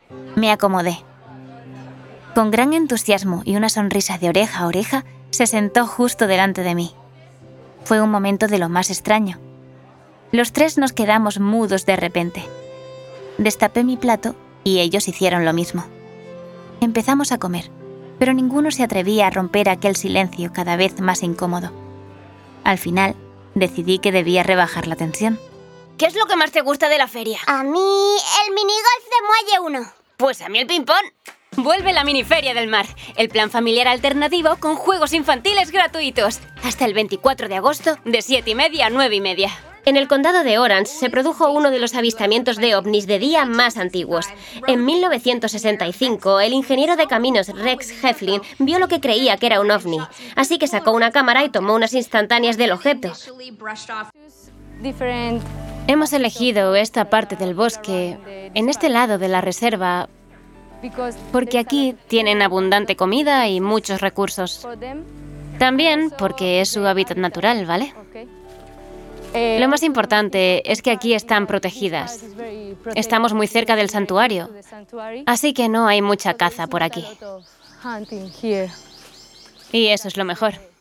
Me acomodé. Con gran entusiasmo y una sonrisa de oreja a oreja, se sentó justo delante de mí. Fue un momento de lo más extraño. Los tres nos quedamos mudos de repente. Destapé mi plato y ellos hicieron lo mismo. Empezamos a comer, pero ninguno se atrevía a romper aquel silencio cada vez más incómodo. Al final, decidí que debía rebajar la tensión. ¿Qué es lo que más te gusta de la feria? A mí, el minigolf de Muelle 1. Pues a mí el ping-pong. Vuelve la miniferia del mar, el plan familiar alternativo con juegos infantiles gratuitos. Hasta el 24 de agosto, de 7:30 a 9:30. En el condado de Orange se produjo uno de los avistamientos de ovnis de día más antiguos. En 1965, el ingeniero de caminos Rex Heflin vio lo que creía que era un ovni, así que sacó una cámara y tomó unas instantáneas del objeto. Hemos elegido esta parte del bosque, en este lado de la reserva, porque aquí tienen abundante comida y muchos recursos. También porque es su hábitat natural, ¿vale? Lo más importante es que aquí están protegidas. Estamos muy cerca del santuario, así que no hay mucha caza por aquí. Y eso es lo mejor.